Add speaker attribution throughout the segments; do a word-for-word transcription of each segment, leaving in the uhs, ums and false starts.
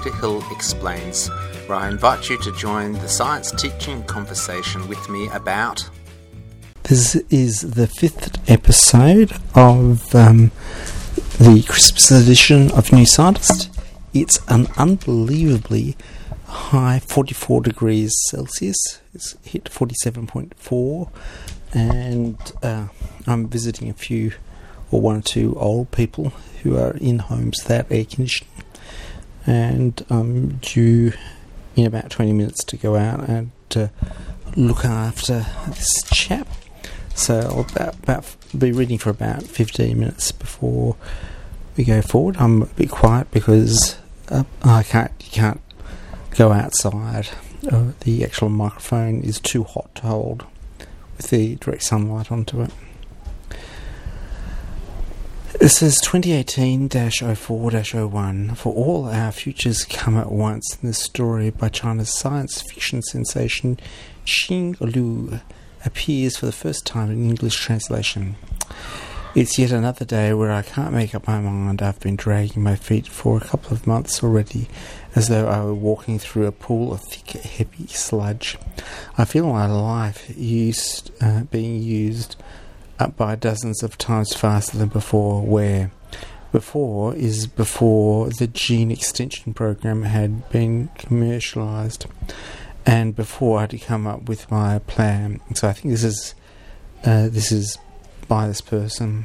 Speaker 1: Peter Hill Explains, where I invite you to join the science teaching conversation with me about...
Speaker 2: This is the fifth episode of um, the Christmas edition of New Scientist. It's an unbelievably high forty-four degrees Celsius. It's hit forty-seven point four, and uh, I'm visiting a few or one or two old people who are in homes without air conditioning, and I'm due in about twenty minutes to go out and uh, look after this chap. So I'll about, about be reading for about fifteen minutes before we go forward. I'm a bit quiet because uh, I can't you can't go outside. Uh, the actual microphone is too hot to hold with the direct sunlight onto it. This is twenty eighteen dash oh four dash oh one. For all our futures come at once in this story by China's science fiction sensation Xing Lu appears for the first time in English translation. It's yet another day where I can't make up my mind. I've been dragging my feet for a couple of months already, as though I were walking through a pool of thick, heavy sludge. I feel my life used, uh, being used up by dozens of times faster than before, where before is before the gene extension program had been commercialised, and before I had to come up with my plan. So I think this is uh, this is by this person.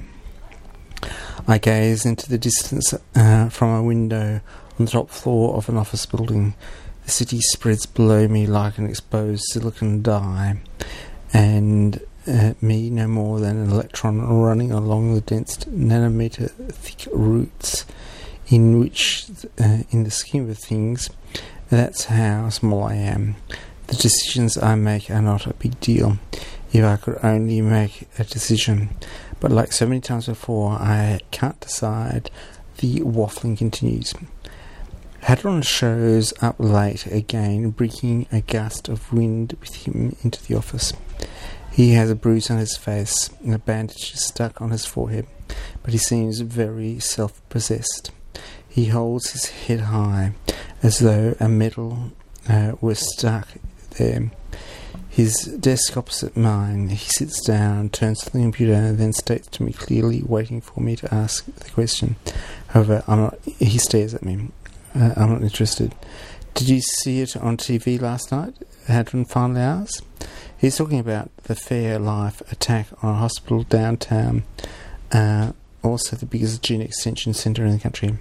Speaker 2: I gaze into the distance uh, from a window on the top floor of an office building. The city spreads below me like an exposed silicon die, and uh, me no more than an electron running along the dense nanometer thick roots, in which, uh, in the scheme of things, that's how small I am. The decisions I make are not a big deal. If I could only make a decision. But like so many times before, I can't decide. The waffling continues. Hadron shows up late again, bringing a gust of wind with him into the office. He has a bruise on his face, and a bandage is stuck on his forehead, but he seems very self-possessed. He holds his head high, as though a medal uh, were stuck there. His desk opposite mine. He sits down, turns to the computer, and then states to me clearly, waiting for me to ask the question. However, I'm not. He stares at me. Uh, I'm not interested. Did you see it on T V last night? Hadron finally asks. He's talking about the Fairlife attack on a hospital downtown, uh, also the biggest gene extension centre in the country.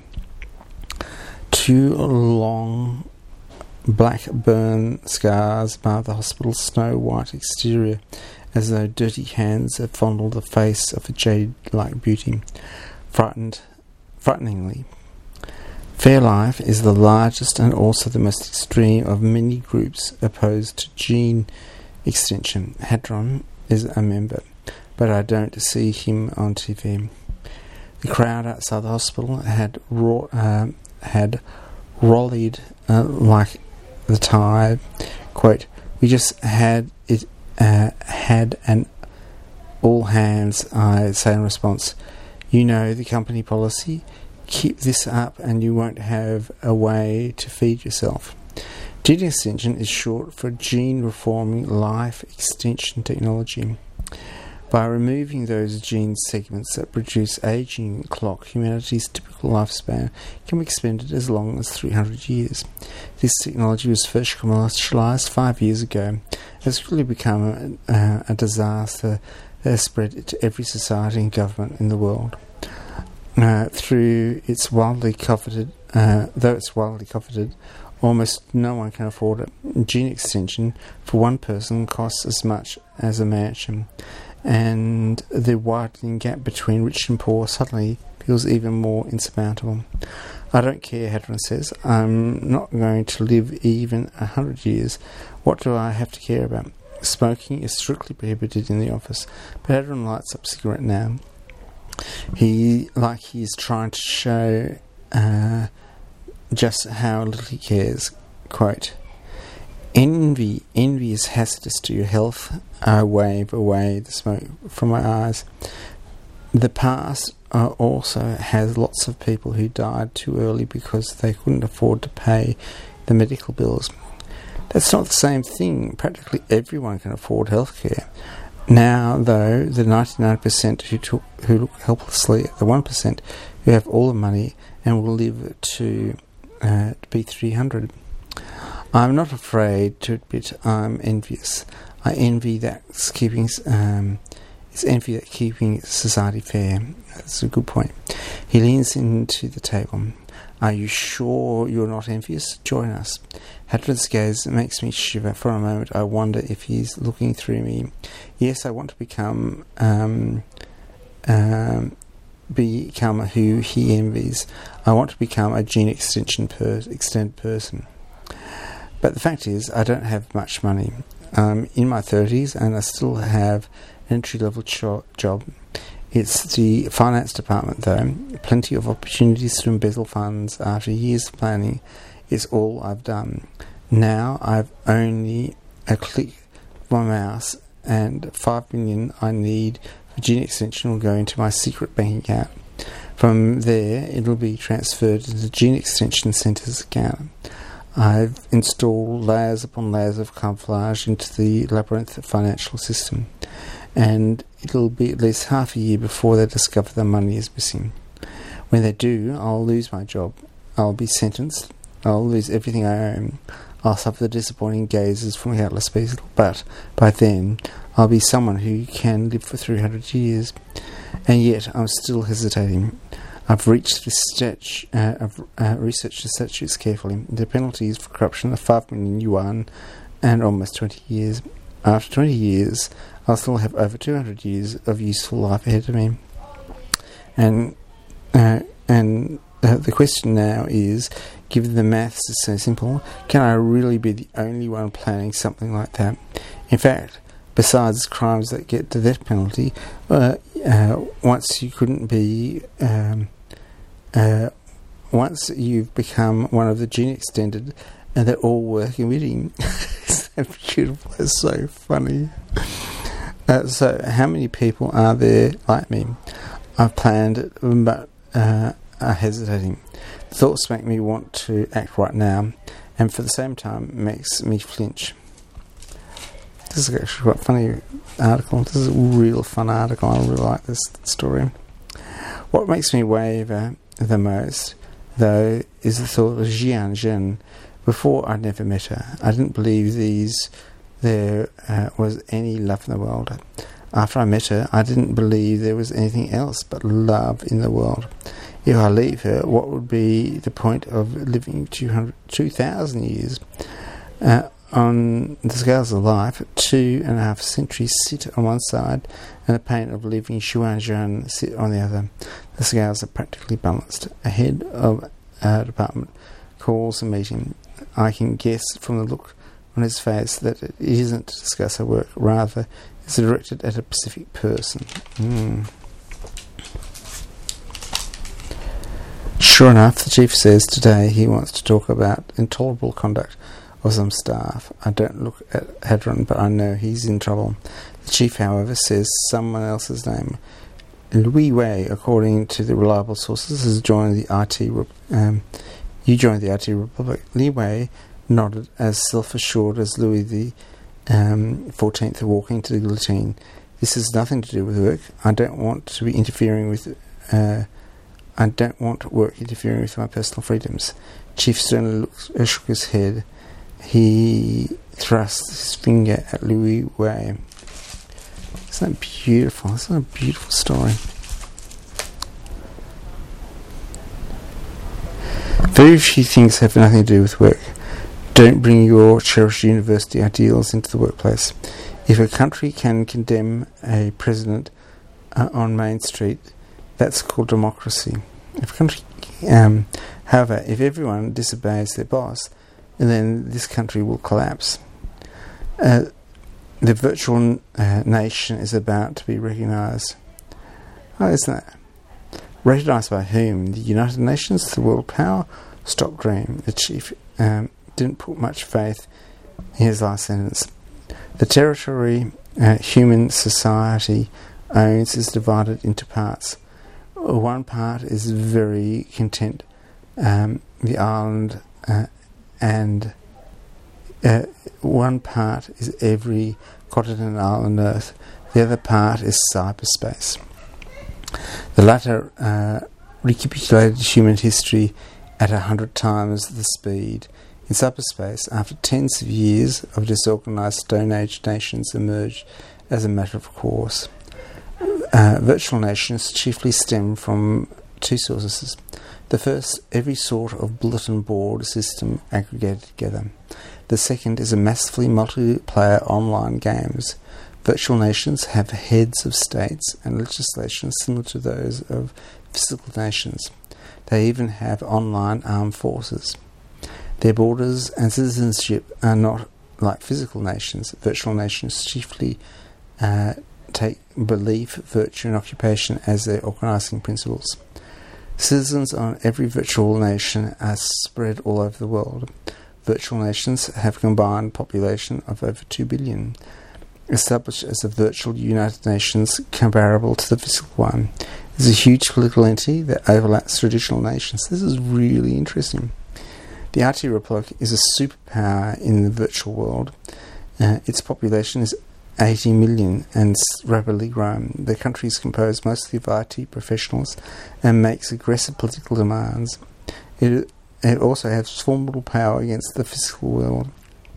Speaker 2: Two long black burn scars bar the hospital's snow-white exterior, as though dirty hands have fondled the face of a jade-like beauty. Frightened, frighteningly. Fairlife is the largest and also the most extreme of many groups opposed to gene extension. Hadron is a member, but I don't see him on T V. The crowd outside the hospital had raw, uh, had rallied uh, like the tide. Quote, we just had it, uh, had an all hands, I say in response. You know the company policy. Keep this up and you won't have a way to feed yourself. Gene extension is short for gene reforming life extension technology. By removing those gene segments that produce aging clock, humanity's typical lifespan can be extended as long as three hundred years. This technology was first commercialized five years ago. It's really become a, uh, a disaster that has spread to every society and government in the world. Uh, through its widely coveted, uh, though it's widely coveted, almost no one can afford it. Gene extension for one person costs as much as a mansion, and the widening gap between rich and poor suddenly feels even more insurmountable. I don't care, Hadron says. I'm not going to live even a hundred years. What do I have to care about? Smoking is strictly prohibited in the office, but Hadron lights up a cigarette now. He, like he is trying to show uh, just how little he cares. Quote, Envy, envy is hazardous to your health. I wave away the smoke from my eyes. The past uh, also has lots of people who died too early because they couldn't afford to pay the medical bills. That's not the same thing. Practically everyone can afford healthcare. Now, though, the ninety-nine percent who took, who look helplessly at the one percent who have all the money and will live to uh, be three hundred. I'm not afraid to admit I'm envious. I envy that's keeping um, it's envy that keeping society fair. That's a good point. He leans into the table. Are you sure you're not envious? Join us. Hadron's gaze makes me shiver. For a moment I wonder if he's looking through me. Yes, I want to become um, um, become who he envies. I want to become a gene extension per- extend person. But the fact is, I don't have much money. I'm in my thirties and I still have an entry-level cho- job. It's the finance department, though. Plenty of opportunities to embezzle funds after years of planning is all I've done. Now I've only a click of my mouse, and five million I need for gene extension will go into my secret bank account. From there, it'll be transferred into the Gene Extension Centre's account. I've installed layers upon layers of camouflage into the labyrinth financial system, and it'll be at least half a year before they discover the money is missing. When they do, I'll lose my job. I'll be sentenced. I'll lose everything I own. I'll suffer the disappointing gazes from countless people, but by then I'll be someone who can live for three hundred years. And yet I'm still hesitating. I've reached this stage, uh, I've uh, researched the statutes carefully. The penalties for corruption are five million yuan and almost twenty years. After twenty years, I'll still have over two hundred years of useful life ahead of me. And uh, and uh, the question now is, given the maths is so simple, can I really be the only one planning something like that? In fact, besides crimes that get the death penalty, uh, uh, once you couldn't be, um, uh, once you've become one of the gene extended, and they're all worth committing. Isn't that beautiful? It's so funny. Uh, so, how many people are there like me? I've planned it, but uh, are hesitating. Thoughts make me want to act right now, and for the same time makes me flinch. This is actually quite a funny article. This is a real fun article. I really like this story. What makes me waver the most, though, is the thought of Jian Zhen. Before, I'd never met her. I didn't believe these there uh, was any love in the world. After I met her, I didn't believe there was anything else but love in the world. If I leave her, what would be the point of living two hundred, two thousand years? Uh, on the scales of life, two and a half centuries sit on one side, and the pain of leaving Xuanzhan sit on the other. The scales are practically balanced. A head of our department calls a meeting. I can guess from the look on his face that it isn't to discuss her work, rather it's directed at a specific person. Mm. Sure enough, the chief says today he wants to talk about intolerable conduct of some staff. I don't look at Hadron, but I know he's in trouble. The chief, however, says someone else's name. Louis Wei, according to the reliable sources, has joined the I T. Um, you joined the I T Republic. Li Wei nodded, as self-assured as Louis the um, Fourteenth walking to the guillotine. This has nothing to do with work. I don't want to be interfering with. Uh, I don't want work interfering with my personal freedoms. Chief sternly looked, uh, shook his head. He thrust his finger at Louis Wei. Isn't that beautiful? Isn't that a beautiful story? Very few things have nothing to do with work. Don't bring your cherished university ideals into the workplace. If a country can condemn a president uh, on Main Street, that's called democracy. If a country, um, however, if everyone disobeys their boss, then this country will collapse. Uh, the virtual uh, nation is about to be recognised. Oh, isn't that? Recognised by whom? The United Nations, the world power? Stop dream. The chief um, didn't put much faith in his last sentence. The territory uh, human society owns is divided into parts. One part is very content, um, the island, uh, and uh, one part is every continent, island, on Earth. The other part is cyberspace. The latter uh, recapitulated human history at a hundred times the speed. In cyberspace, after tens of years of disorganized Stone Age nations emerged as a matter of course. Uh, virtual nations chiefly stem from two sources. The first, every sort of bulletin board system aggregated together. The second is a massively multiplayer online games. Virtual nations have heads of states and legislation similar to those of physical nations. They even have online armed forces. Their borders and citizenship are not like physical nations. Virtual nations chiefly uh, take belief, virtue and occupation as their organising principles. Citizens on every virtual nation are spread all over the world. Virtual nations have a combined population of over two billion, established as a virtual United Nations comparable to the physical one. It's a huge political entity that overlaps traditional nations. This is really interesting. The R T Republic is a superpower in the virtual world. Uh, its population is eighty million and rapidly growing. The country is composed mostly of I T professionals and makes aggressive political demands. It, it also has formidable power against the physical world.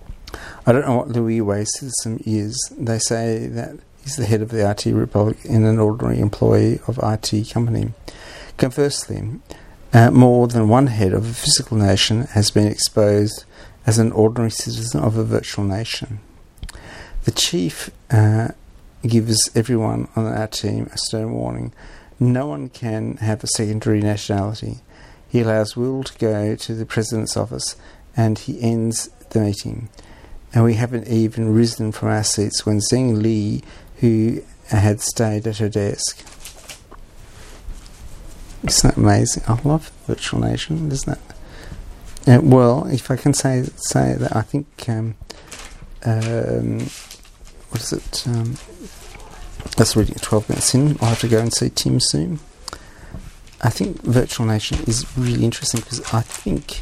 Speaker 2: I don't know what Louis Wei Citizen is. They say that he's the head of the R T Republic and an ordinary employee of I T company. Conversely, uh, more than one head of a physical nation has been exposed as an ordinary citizen of a virtual nation. The chief uh, gives everyone on our team a stern warning. No one can have a secondary nationality. He allows Will to go to the president's office and he ends the meeting. And we haven't even risen from our seats when Zheng Li, who had stayed at her desk. Isn't that amazing? I love Virtual Nation, isn't it? Uh, well, if I can say say that, I think um, um, what is it? Um, that's reading at twelve minutes in. I'll have to go and see Tim soon. I think Virtual Nation is really interesting because I think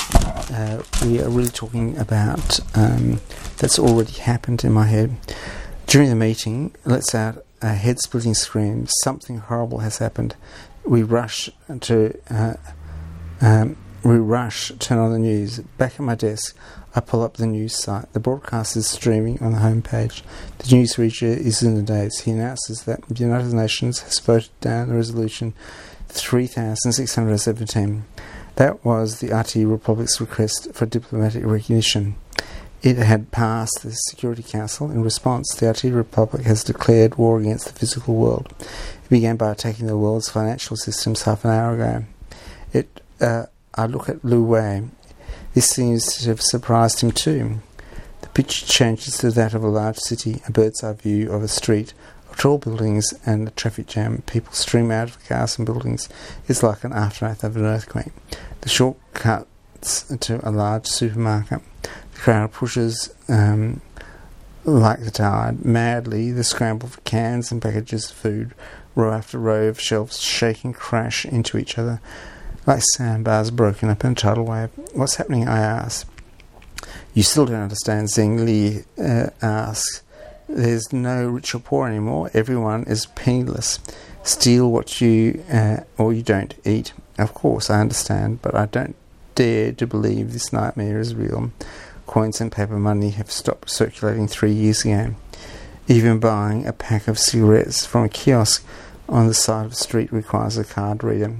Speaker 2: uh, we are really talking about um, that's already happened in my head. During the meeting, let's out a head-splitting scream. Something horrible has happened. We rush to uh, um, we rush, turn on the news. Back at my desk, I pull up the news site. The broadcast is streaming on the homepage. The newsreader is in the daze. He announces that the United Nations has voted down the resolution three thousand six hundred seventeen. That was the R T Republic's request for diplomatic recognition. It had passed the Security Council. In response, the R T Republic has declared war against the physical world. It began by attacking the world's financial systems half an hour ago. It, uh, I look at Lu Wei. This seems to have surprised him too. The picture changes to that of a large city, a bird's-eye view of a street, of tall buildings and a traffic jam. People stream out of cars and buildings. It's like an aftermath of an earthquake. The shortcuts to a large supermarket. The crowd pushes um, like the tide. Madly, the scramble for cans and packages of food. Row after row of shelves shake and crash into each other like sandbars broken up in a tidal wave. What's happening, I ask. You still don't understand, Zheng Li uh, asks. There's no rich or poor anymore. Everyone is penniless. Steal what you, uh, or you don't eat. Of course, I understand, but I don't dare to believe this nightmare is real. Coins and paper money have stopped circulating three years ago. Even buying a pack of cigarettes from a kiosk on the side of the street requires a card reader.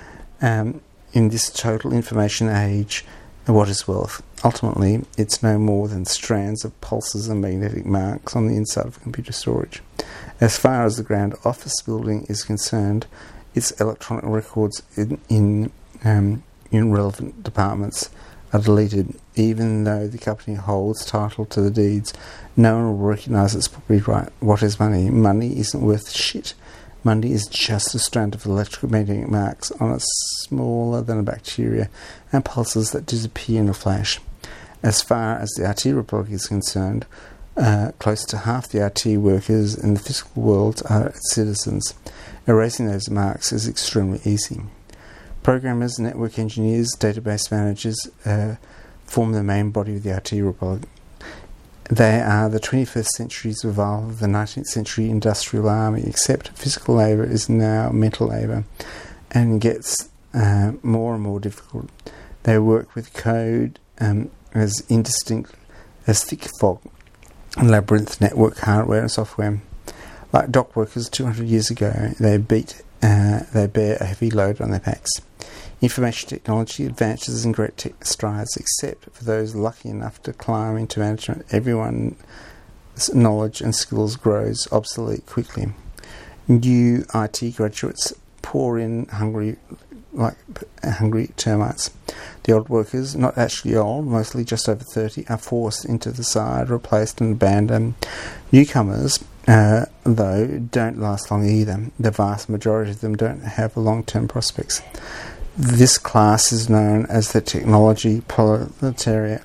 Speaker 2: Um, in this total information age, what is wealth? Ultimately, it's no more than strands of pulses and magnetic marks on the inside of computer storage. As far as the ground office building is concerned, its electronic records in, in, um, in relevant departments are deleted. Even though the company holds title to the deeds, no one will recognise its property right. What is money? Money isn't worth shit. Money is just a strand of electromagnetic marks on it smaller than a bacteria and pulses that disappear in a flash. As far as the R T Republic is concerned, uh, close to half the R T workers in the physical world are citizens. Erasing those marks is extremely easy. Programmers, network engineers, database managers uh, form the main body of the I T republic. They are the twenty-first century's revival of the nineteenth century industrial army, except physical labour is now mental labour and gets uh, more and more difficult. They work with code um, as indistinct as thick fog, labyrinth network hardware and software. Like dock workers two hundred years ago, they beat, uh, they bear a heavy load on their backs. Information technology advances in great te- strides, except for those lucky enough to climb into management. Everyone's knowledge and skills grows obsolete quickly. New I T graduates pour in hungry like hungry termites. The old workers, not actually old, mostly just over thirty, are forced into the side, replaced and abandoned. Newcomers, uh, though, don't last long either. The vast majority of them don't have long-term prospects. This class is known as the technology proletariat.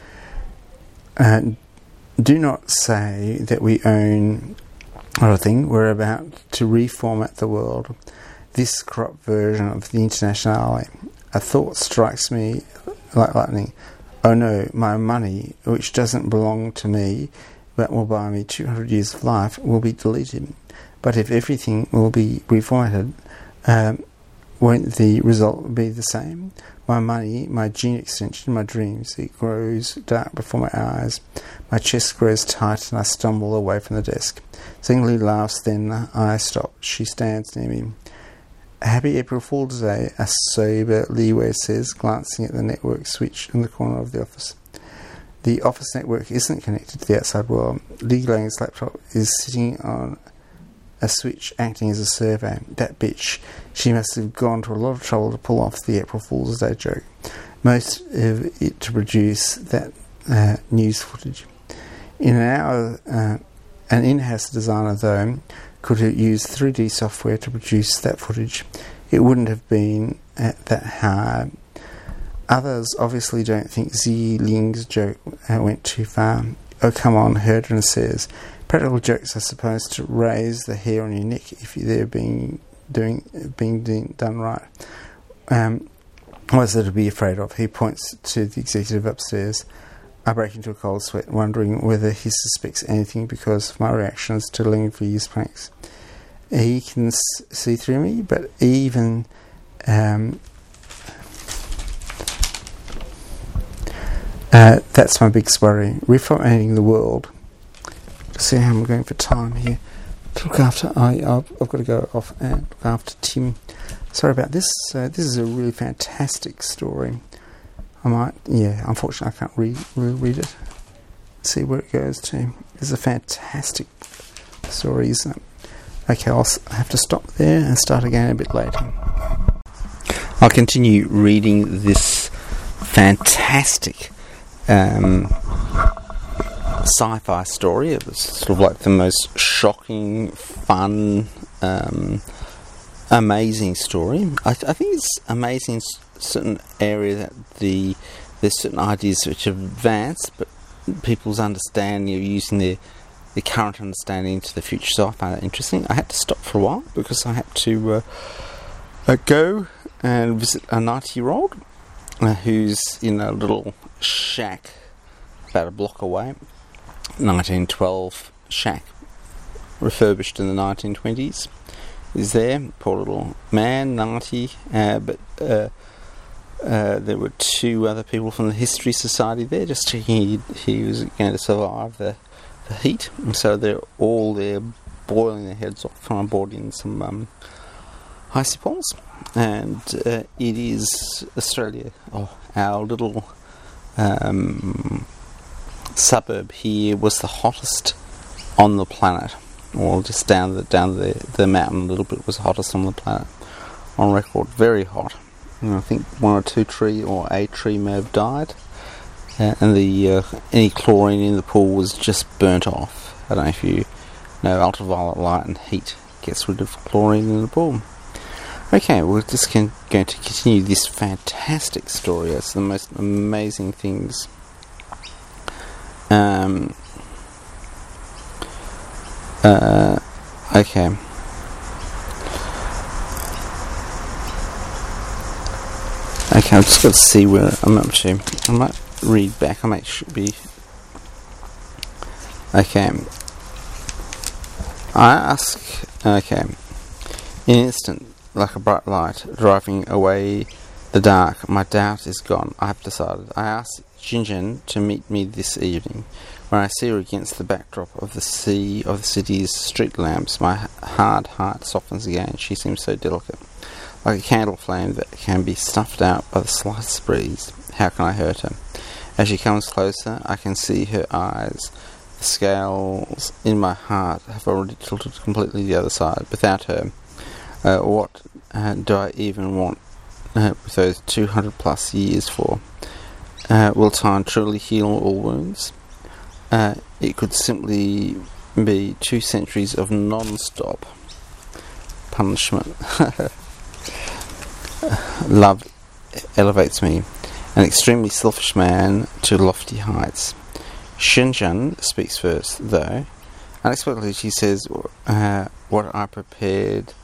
Speaker 2: Uh, do not say that we own everything. We're about to reformat the world. This corrupt version of the Internationale. A thought strikes me like lightning. Oh no, my money, which doesn't belong to me, but will buy me two hundred years of life, will be deleted. But if everything will be reformatted, um, won't the result be the same? My money, my gene extension, my dreams, it grows dark before my eyes. My chest grows tight and I stumble away from the desk. Singly laughs, then I stop. She stands near me. Happy April Fool's Day, a sober leeway says, glancing at the network switch in the corner of the office. The office network isn't connected to the outside world. Lee Lang's laptop is sitting on a switch acting as a survey. That bitch. She must have gone to a lot of trouble to pull off the April Fool's Day joke. Most of it to produce that uh, news footage. In an hour, uh, an in-house designer, though, could have used three D software to produce that footage. It wouldn't have been uh, that hard. Others obviously don't think Zi Ling's joke uh, went too far. Oh, come on, Herndon says. Practical jokes are supposed to raise the hair on your neck if they're being doing being doing, done right. Um, what's there to be afraid of? He points to the executive upstairs. I break into a cold sweat, wondering whether he suspects anything because of my reactions to Ling V's pranks. He can s- see through me, but even um, uh, that's my biggest worry. Reformatting the world. See how I'm going for time here. To look after, I, I've, I've got to go off and look after Tim. Sorry about this. Uh, this is a really fantastic story. I might, yeah, unfortunately I can't re- reread it. See where it goes to. It's a fantastic story, isn't it? Okay, I'll s- have to stop there and start again a bit later. I'll continue reading this fantastic um, sci-fi story. It was sort of like the most shocking, fun, um, amazing story. I, th- I think it's amazing in a certain area that the there's certain ideas which have advanced, but people's understanding of using their the current understanding into the future. So I found that interesting. I had to stop for a while because I had to uh, uh, go and visit a ninety-year-old uh, who's in a little shack about a block away. nineteen twelve shack, refurbished in the nineteen twenties. Is there, poor little man, ninety, uh, but uh, uh, there were two other people from the History Society there, just checking he, he was going to survive the, the heat, and so they're all there boiling their heads off, trying to board in some um, icy poles, and uh, it is Australia, oh, our little um, suburb here was the hottest on the planet. Or just down the down the, the mountain a little bit was hottest on the planet on record, very hot. And I think one or two tree or a tree may have died, uh, and the uh, any chlorine in the pool was just burnt off. I don't know if you know ultraviolet light and heat gets rid of chlorine in the pool. Okay, we're just can, going to continue this fantastic story. It's the most amazing things. Um. Uh, okay. Okay, I've just got to see where I'm up to. I might read back. I might should be. Okay. I ask. Okay. In an instant, like a bright light, driving away the dark, my doubt is gone. I have decided. I ask Jinjin to meet me this evening. When I see her against the backdrop of the sea of the city's street lamps, my hard heart softens again. She seems so delicate, like a candle flame that can be snuffed out by the slightest breeze. How can I hurt her? As she comes closer, I can see her eyes. The scales in my heart have already tilted completely the other side. Without her, uh, what uh, do I even want uh, with those two hundred plus years for? Uh, will time truly heal all wounds? Uh, it could simply be two centuries of non-stop punishment. Love elevates me, an extremely selfish man, to lofty heights. Shinjun speaks first, though. Unexpectedly, she says uh, what I prepared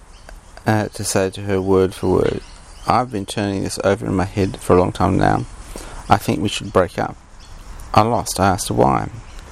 Speaker 2: uh, to say to her word for word. I've been turning this over in my head for a long time now. I think we should break up. I lost. I asked her why.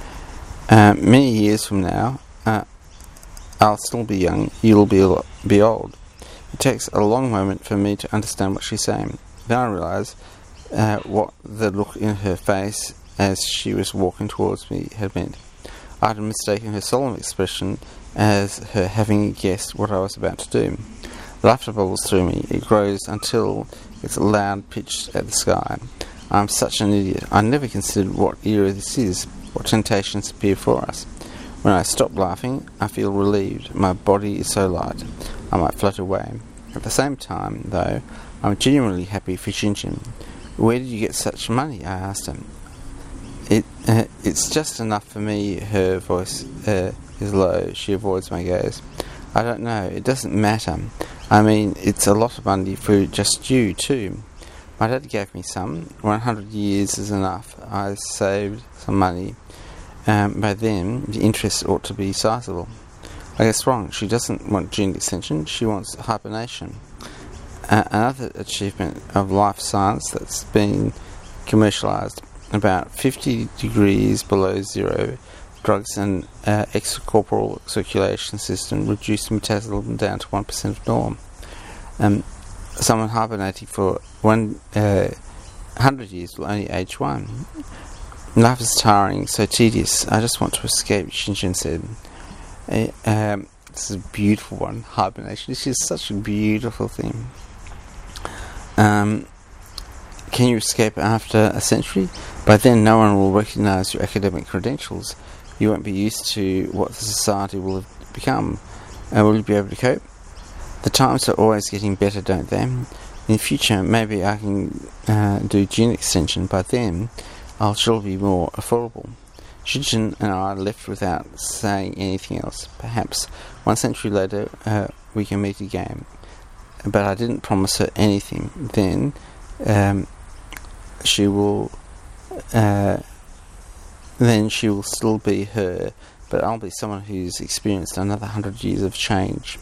Speaker 2: Uh, many years from now, uh, I'll still be young. You'll be be old. It takes a long moment for me to understand what she's saying. Then I realise uh, what the look in her face as she was walking towards me had meant. I had mistaken her solemn expression as her having guessed what I was about to do. Laughter bubbles through me. It grows until it's loud pitched at the sky. I'm such an idiot. I never considered what era this is, what temptations appear for us. When I stop laughing, I feel relieved. My body is so light, I might float away. At the same time, though, I'm genuinely happy for Jinjin. Where did you get such money? I asked him. It uh, It's just enough for me. Her voice uh, is low. She avoids my gaze. I don't know. It doesn't matter. I mean, it's a lot of money for just you, too. My dad gave me some. one hundred years is enough. I saved some money. Um, by then, the interest ought to be sizable. I guess wrong. She doesn't want gene extension. She wants hibernation. Uh, another achievement of life science that's been commercialised. About fifty degrees below zero, drugs and uh, extracorporeal circulation system reduce metabolism down to one percent of norm. Um, someone hibernating for one uh, hundred years will only age one. Life is tiring, so tedious. I just want to escape, Shinjin said. Uh, um, this is a beautiful one, hibernation. This is such a beautiful thing. Um, can you escape after a century? By then no one will recognise your academic credentials. You won't be used to what the society will have become. Uh, will you be able to cope? The times are always getting better, don't they? In future, maybe I can uh, do gene extension. By then, I'll surely be more affordable. Shinjin and I left without saying anything else. Perhaps one century later, uh, we can meet again. But I didn't promise her anything. Then, um, she will... Uh, then she will still be her, but I'll be someone who's experienced another hundred years of change.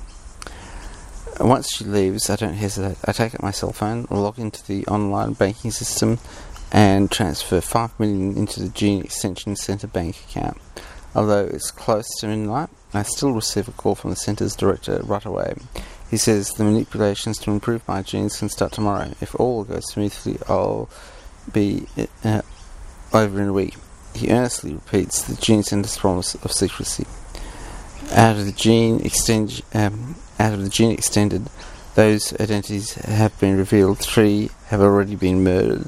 Speaker 2: Once she leaves, I don't hesitate. I take out my cell phone, log into the online banking system, and transfer five million into the Gene Extension Centre bank account. Although it's close to midnight, I still receive a call from the centre's director right away. He says the manipulations to improve my genes can start tomorrow. If all goes smoothly, I'll be uh, over in a week. He earnestly repeats the Gene Centre's promise of secrecy. Out of the gene extend, um, out of the gene extended, those identities have been revealed. Three have already been murdered.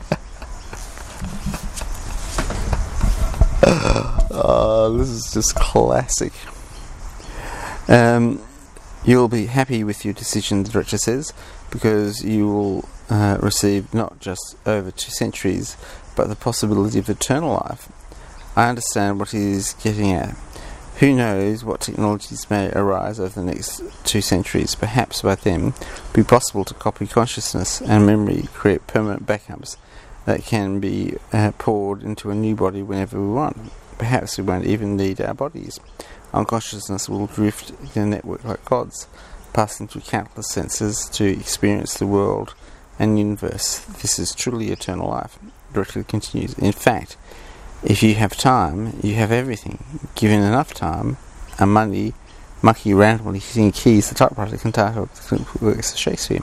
Speaker 2: Oh, this is just classic. Um, you'll be happy with your decision, the director says, because you will uh, receive not just over two centuries, but the possibility of eternal life. I understand what he is getting at. Who knows what technologies may arise over the next two centuries. Perhaps by then it will be possible to copy consciousness and memory, create permanent backups that can be uh, poured into a new body whenever we want. Perhaps we won't even need our bodies. Our consciousness will drift in a network like gods, passing through countless senses to experience the world and universe. This is truly eternal life. Directly continues. In fact, if you have time, you have everything. Given enough time, a money monkey randomly hitting keys, the typewriter can title works of Shakespeare.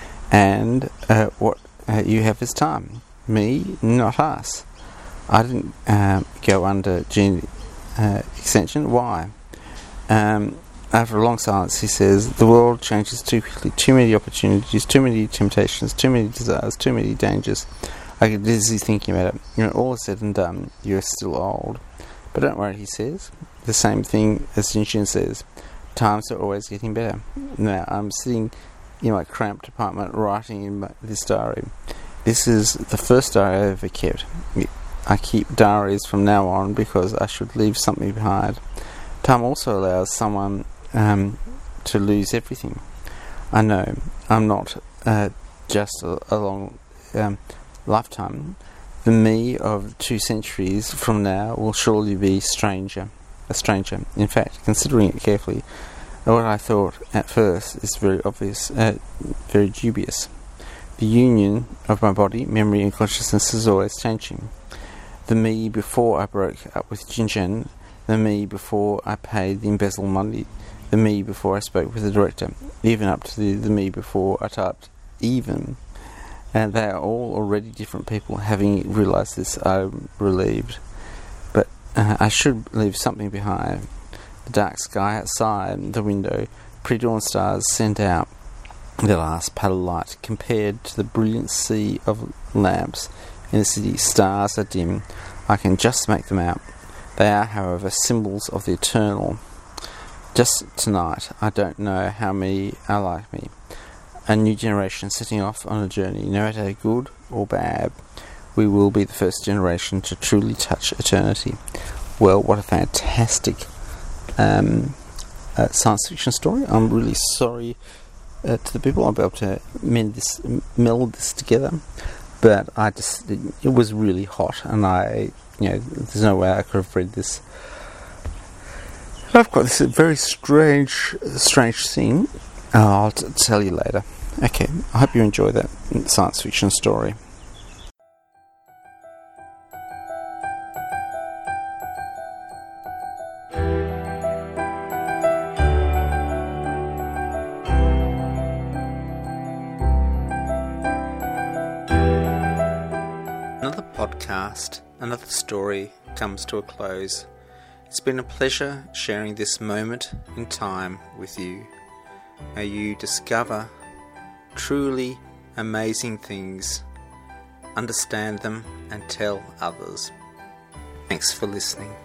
Speaker 2: And uh, what uh, you have is time. Me, not us. I didn't um, go under gene uh, extension. Why? Um, after a long silence, he says, the world changes too quickly. Too many opportunities, too many temptations, too many desires, too many dangers. I get dizzy thinking about it. You know, all is said and done, you're still old. But don't worry, he says. The same thing as Jinjin says. Times are always getting better. Now, I'm sitting in my cramped apartment writing in my, this diary. This is the first diary I ever kept. I keep diaries from now on because I should leave something behind. Time also allows someone um, to lose everything. I know I'm not uh, just a, a long um, lifetime. The me of two centuries from now will surely be stranger, a stranger. In fact, considering it carefully, what I thought at first is very obvious, uh, very dubious. The union of my body, memory and consciousness is always changing. The me before I broke up with Jinjin, the me before I paid the embezzled money, the me before I spoke with the director, even up to the, the me before I typed even. And they are all already different people. Having realised this, I'm relieved. But uh, I should leave something behind. The dark sky outside the window, pre-dawn stars sent out the last pale light. Compared to the brilliant sea of lamps in the city, stars are dim. I can just make them out. They are, however, symbols of the eternal. Just tonight, I don't know how many are like me. A new generation setting off on a journey, no matter good or bad. We will be the first generation to truly touch eternity. Well, what a fantastic um, uh, science fiction story. I'm really sorry uh, to the people. I'll be able to mend this, meld this together. But I just, it, it was really hot, and I, you know, there's no way I could have read this. I've got this very strange, strange thing. I'll t- tell you later. Okay, I hope you enjoy that science fiction story.
Speaker 1: Another podcast, another story comes to a close. It's been a pleasure sharing this moment in time with you. May you discover truly amazing things, understand them, and tell others. Thanks for listening.